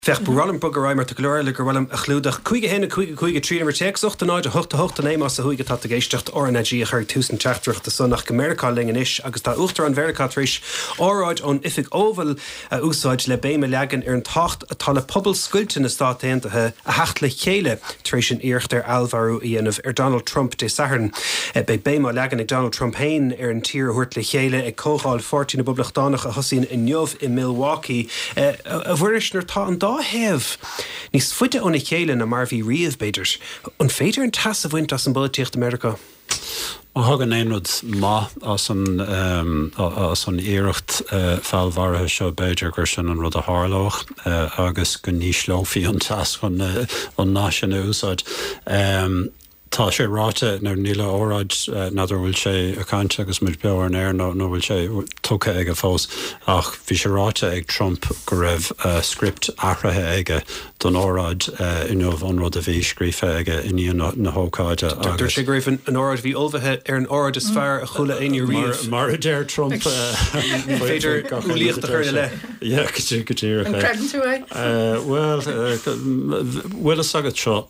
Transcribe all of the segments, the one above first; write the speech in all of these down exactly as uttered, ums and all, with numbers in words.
Fech Buralum Buggeraimer to Gloria Ligerwellum, a Cludach, Quiga Hen, Quiga Quiga Tree number six, Ocht and I, Hocht Hocht the name of the Huiga Tata Geistacht, or an Agia Her Tusen Chaptrich, the son of America Lingenish, Augusta Uchter and Vericatrish, or on Ifig Oval, Usage Lebame Lagan, Ern Tocht, a Tala Pubble Skulton, a start into her, a Hachtle Chele, Trishan Earchter Alvaro Ian of Er Donald Trump de Sahern, a Bema Lagan, Donald Trump Hain, Ern Tier Hurtle Chele, a Kohal fourteen of Bublachdanach, a Hussein in Yov in Milwaukee, a Verishner Taught Da have Nis Futte on a Chéile na Marvi Riamh Beidir. On Féidir an tas of Wint as an Bulletíocht America. Má hagan éonad má as an um, as an éireacht uh, fellmhartha seo Beidir gur sin an rud a hárlóch uh, agus go níos lófií an tas chun uh, an náisiúna úsáid. Um, Tá sé ráte nar níla óráid uh, nadidir bhfuil sé a cainte agus muid bear an air nó nó bhfuil sé tucha ag a fós ach bhí sé ráte ag Trump go raibh uh, script ahrathe aige don óráid uh, inmh an rud a bhí scríofa aige iníon na hócáide. Dúir sé go raibh an óráid bhí ulmhathe ar an óráid is fearr a chula aine riamh. Mar a déir Trump féidir chuíocht a chuirne le. Ja, go go tíir. An credan tú é? Well, bhfuil agad seo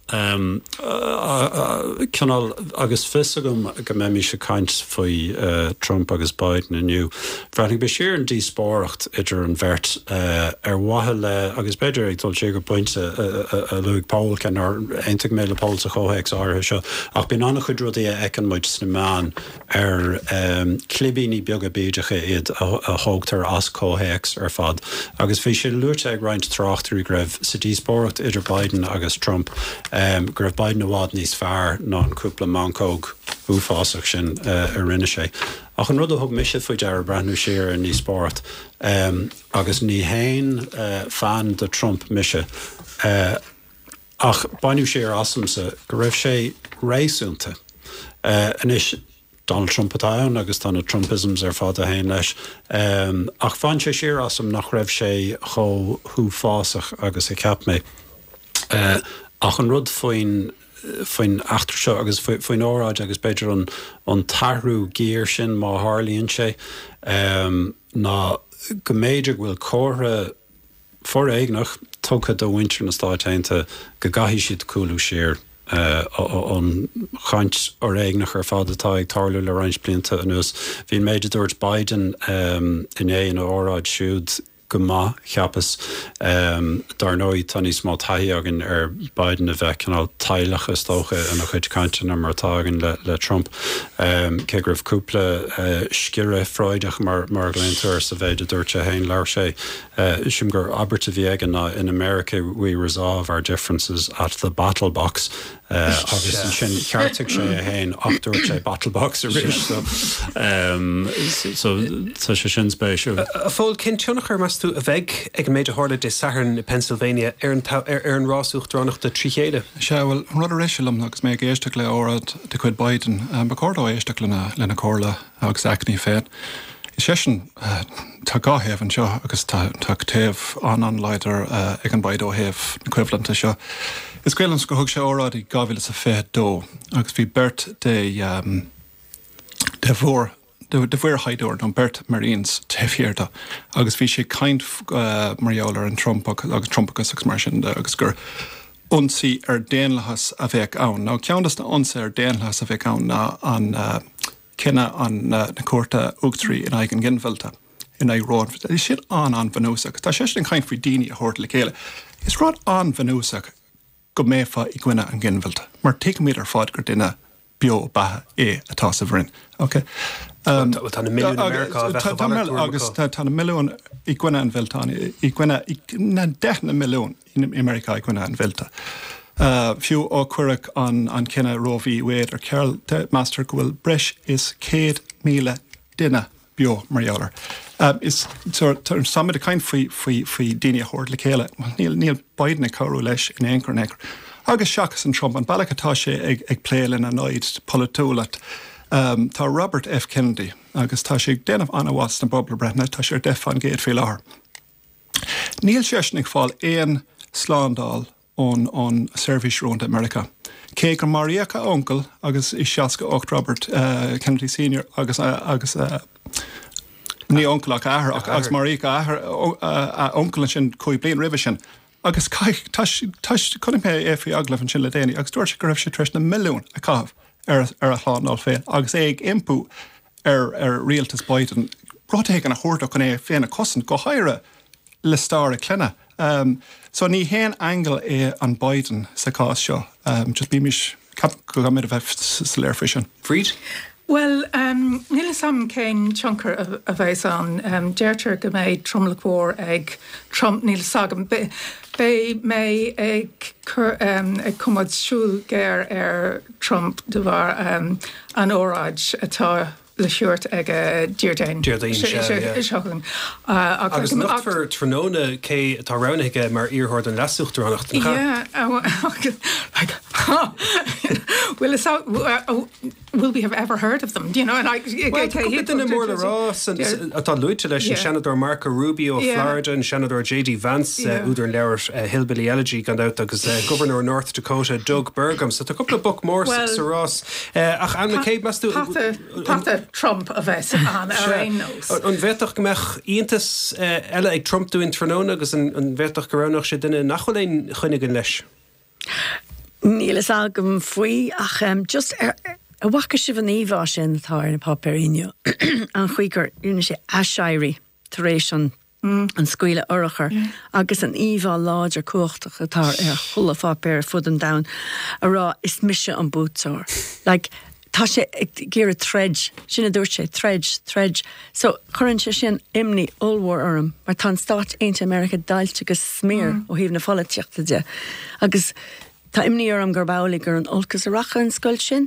Canal agus fisagum go mé mi se kaint foi uh, Trump agus Biden aniu. Vrating beisiir an díspóracht idir an vert uh, ar wathe le agus beidir ag tol sé go pointe a, a, a Luke Paul ken ar eintig méle Paul sa chohex áir seo. Ach bin anna chudrodí a ecan muid snimaan ar um, clibíní bioga beidecha iad a, a hógtar as chohex ar fad. Agus fi sé luirte ag reint trachtú greibh sa díspóracht idir Biden agus Trump um, greibh Biden a wad níos fearr ná an cúpla mancóg úfásach sin uh, a rinne sé. Ach an rud a thug miise faoi dear breathnú séar in ní sport um, agus ní hain uh, fan de Trump miise uh, ach bainú séar asamsa go raibh sé réisúnta uh, anis Donald Trump atá agus tána Trumpisms ar fád a hain leis um, ach fan sé séar asam nach raibh sé cho húfásach agus i ceap mé uh, ach an rud faoin faoin achtar seo agus faoin óráid agus beidir an an tarú géir sin má hálíonn sé um, ná go méidir bhfuil córa for éignach tucha do winter na stáiteinte go gaithí siad coolú sér uh, an chaint ar éignach ar fád atá ag tarlú le roinnt blianta anuas. Bhín méidir dúirt Biden um, in é an óráid siúd go má cheapas um, dar nóí taní smá taí agin ar Biden a bheith canál tailechas tócha an a chuid cainte na mar tágan le, le Trump. Um, Ke gribh cúpla uh, scire freideach mar, mar gléintear sa bheith a dúirte hain leir sé. Uh, Sim gur aberta bhí agan na in America we resolve our differences at the battle box. Uh, agus an sin ceartig sé a hain ach dúirt sé battle box a ríis. So, um, so, so sé sin spéisiú. A fól cin túnachar mas tú a bheith ag méidir hála de Sahern i Pennsylvania ar an, ar, ar an rásúcht dránach de tríchéide? Se bhfuil an rud a réisiúlam agus mé éisteach le órad de chuid Biden um, ba cordó éisteach lena lena cóla agus acní féin. Is sé sin uh, tá gáhéh an seo agus tá taobh an an leidir uh, ag an baidó héh equivalent a seo. Is gréilen go thug sé órad i gáhfuil a fé dó agus bhí bert de um, de bhór de de bhfuir haidúir don Bert Marines tehíirta agus bhí sé caint uh, marheolar an Trump agus Trump agus mar sin agus gur onsaí ar déanlachas a bheith ann. Ná ceannas na onsa ar déanlachas a bheith ann ná an uh, cinenne an uh, na cuarta Uachtarí in aigen ginmhilta in é rád. Is siad an an bhanúsach. Tá sé an caint faoi daoine a thuirt le chéile. Is rád an bhanúsach go méfa i gcuine an ginmhilta. Mar te mí ar fád gur duine bio bathe é atá sa bhrin. Okay? Um, tá na milliún America agus tá na milliún i gcuine an bhiltána i gcuine na dena milliún in America i gcuine an bhilta. Uh, fiú ó cuireach an, an cinenne Roe v. Wade ar Carol Master go bhfuil breis is céad míle duine bio marheolar. Um, is tar samid a caint faoi faoi daoine a thuirt le chéile. Níl níl Biden ag cabhrú leis in éoncur néair. Agus seachas an Trump an bailach atá sé ag, ag pléilin an áid politúlat. Um, tá Robert F. Kennedy agus tá sé déanamh anhhas na bobbal brethna tá sé def an géad fé láthair. Níl séisnig fáil éon slándal ón ón service round America. Cé gur Mariacha uncle agus is seaca ocht Robert uh, Kennedy Senior agus uh, agus uh, ní uncle ach ahar agus Mariacha ahar uh, uh, uncle sin chuig blion ribh sin agus chunim mé é fao aglah an sin le déine, agus dúir se go raibh sé treis na milliún a cabh ar ar a chláán féin, agus é ag impú ar ar rialtas Biden. Brothe an a chóirda chun é féinna cosint go haire le star a clenne. Um, so ní héan angel é an Biden sa cá seo, um, just bí mis cap go mid a bheith sa léir frisin. Fried? Well, um, níl sam céin chunker a, a bheits an um, deirtir go méid tromlachór ag Trump níl sagam. Be, be mé ag, um, ag cumad siúl géir ar Trump de bhar um, an óráid atá le siúirt ag a Deardain. Deardain, Seagan. Agus nach for tróna cé atá ranige mar íorthir an lasúchttar annacht. Yeah, like, will it sound, uh, will we have ever heard of them? Do you know? And I, well, okay, he didn't more the Ross and atá luite leis an Senador Marco Rubio of yeah. Florida and Senador J D Vance yeah. uh, úidir leir uh, Hillbilly Elegy gan out agus uh, Governor of North Dakota Doug Burgum. So a couple of book more well, Sir Ross. Uh, ach Anna Cabe mastu Patha Trump a bheits an ar ein nós. An bheitach gomach íontas eile ag Trump dúin tróna agus an bheitach go raibh sé duine nachholín chuineann leis. Níl is agam faoi ach um, just er, a bhacha si bhan íomhá sin atá ar na Pápérineo an chuigur úna sé aisirí tar éis an mm. an scuile orachar yeah. agus an íomhá láidir cuachtach atá ar chula Pápéir fud an down a rá is mise an bútsáir. Like, tá sé gur a tredge, sinna dúir sé tredge, tredge. So churann sé sin imní ulmhór orm, mar tá Stát Aontaithe America dailte agus smér ó híomh na foliteachta de. Agus tá imní orm gur bála gur an olcas a racha an scoil sin.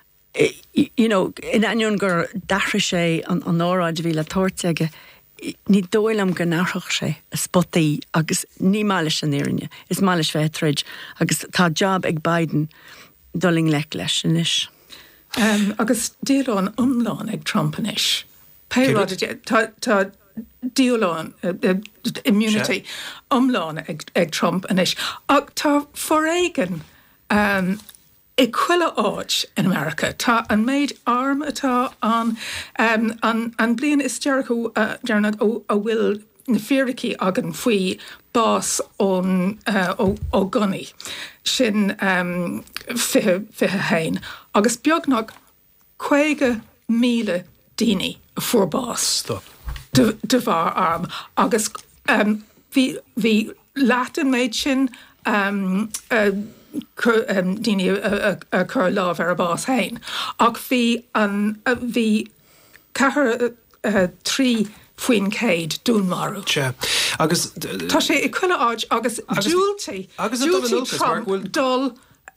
You know, in anion gur dachra sé an, an óráid bhí le torteige, ní dóilam gur nachach sé a spotaí agus ní mális an éirinne. Is mális bheith tredge, agus tá job ag Biden doling lech leis in isis. Um, agus díolán umlán ag Trump-inis. Péráid tá díolán uh, uh, immunity umlán ag, ag Trump-inis. Ag tá foréigen um, i chuile áid in America. Tá an méid arm atá an um, an, an blian is Jericho uh, Jarnag ó a bhfuil na fearricí agan faoi bás ón uh, ó, ó gunnaí sin um, fithe, fithe hain. Agus beagnach chuige míle daoine a fuórbás. Stop. De, de bhar arm. Agus um, bhí bhí látan méid sin um, uh, cur, um, daoine a, a, a cur láh ar a bás hain. Ach bhí an uh, bhí cahar uh, trí faoin céid dún marú. Che. Agus tá sé i chuile áid agus dúiltaí dúiltaí Trump dul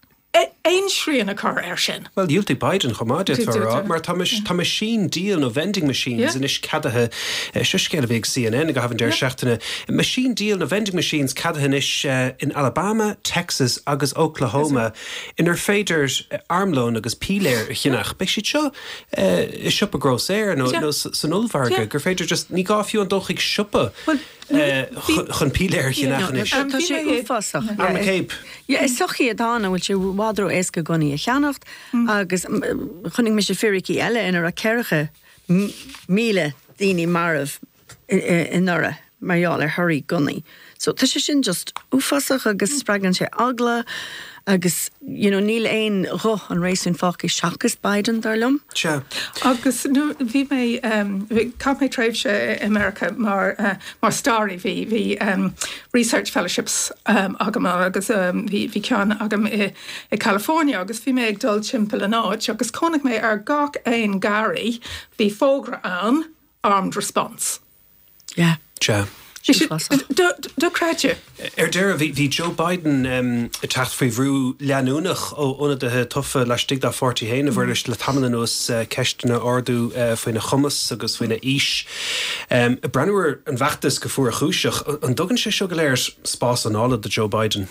ein srían a chur ar sin. Well, dúiltaí Biden chomáide farrá, mar tá tá sin díal nó vending machines in is cadathe sioscéile bhíh C N N go havann deir seachtainna. Machine deal na vending machines cadathe is uh, in Alabama, Texas agus Oklahoma in ar féidir armlón agus píléir chinach. Be si seo is sipa gros air nó san ulmharga gur féidir just ní gáfiú an dulchaigh sipa chun píléir chinach is. Tá sé úfasach. Anna Cabe. Ja, is sochi a dána bhfuil sé bhádro éasca gonaí a cheannacht agus chunig me sé firicí eile inar a ceiriche míle daoine marmh in nura marall ar thuirí gonaí. So tá sé sin just úfasach agus spreagann sé agla agus, you know, níl éon roth an rééis an fáci seachas Biden darlumm. Sure. Agus nu bhí mé um, cap mé tréimh sé America mar uh, mar starry bhí bhí um, research fellowships um, agam agus um, bhí bhí ceann agam i, i California agus bhí mé ag dul timpeall an áid agus connig mé ar gach éon garí bhí fógra an armed response. Yeah. Sure. Do creidú. Er deir bhí Joe Biden um, tacht faoi bhrú leanúnach ó óna de tufa leistigh dá forty héin a bhfuir leis le tamna nos ceistena ordú faoin na chumas agus faoin na ís. Um, Brennewer an bheachtas go fuair chúiseach an dogann sé seo go léir spás an ála de Joe Biden.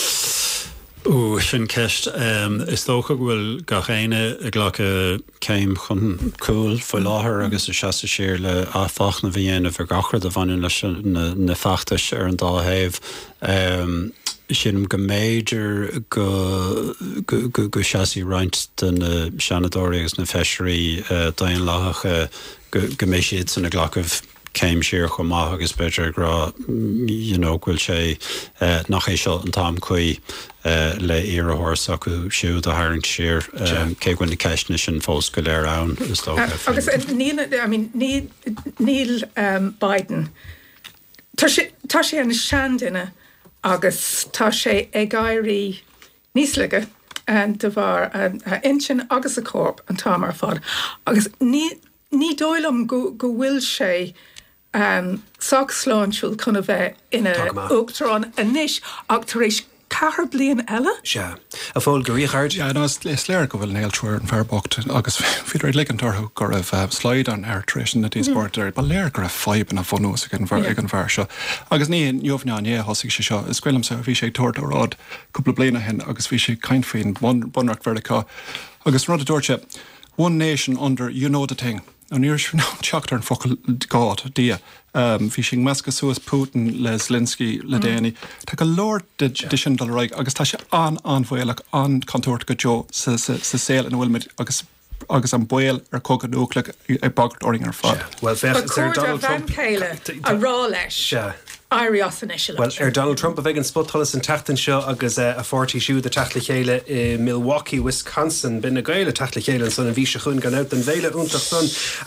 Ó sin ceist um, is tócha bhfuil gach éine a ghlacha céim chun cool foioi láthair agus is seasa séir le áfach na bhíhéana bhar gachar a bhainú leis na, na feachtais ar an dáhéamh. Um, sin go méidir go go, go, go seasaí roinnt den na seanadóirí agus na feisirí uh, daon láthacha go, go méisiad san na ghlacah céim siar chu maith agus beidir gra ghfuil sé nach é seo an tám chuí le iarthhors acu siúd a haing siar cé gin na ceisne sin fós go léir ann is agus níl Biden tá sé an sean duine agus tá sé ag gaiirí níos leige an de bhar intin agus a corp an támar fad agus ní ní dóilm go go bhfuil sé sacslánisiúil chuna bheith ina Uachtarán a níis ach tar éis cahar blian eile? Se. A fáil go ríochard? Ja, no, is léir go bhfuil néiltúir an fearbocht agus fiad réid ligantarthú go raibh slide an airtration na dísport ar ba léir go raibh faiban a bhonús ag an bhar seo. Agus ní neomhneán é thosaigh sé seo, is cuilim sa bhí sé tuairt ó rád cúpla bliana hen agus bhí sé caint faoin bunracht verticá. Agus rud a dúirte, one nation under you know the thing. An íir sin teachtar an focail gád dia. Bhí sin measca suas Putin le Zelensky le déanaí. Tá go leir de sin dal raig agus tá sé an anmhfuilach an cantóirt go Joe sa saoil an bhfuilmid agus agus an buil ar cogad úclaach ag bagart oring ar fad. Well, Donald Trump céile a rá leis. Well, er Donald Trump a vegan spothollis an tatan seo agus uh, a forty siú de tatla chéile i Milwaukee, Wisconsin bin a gaile tatla chéile son a bhí se chun gan out an bhéile úntaach son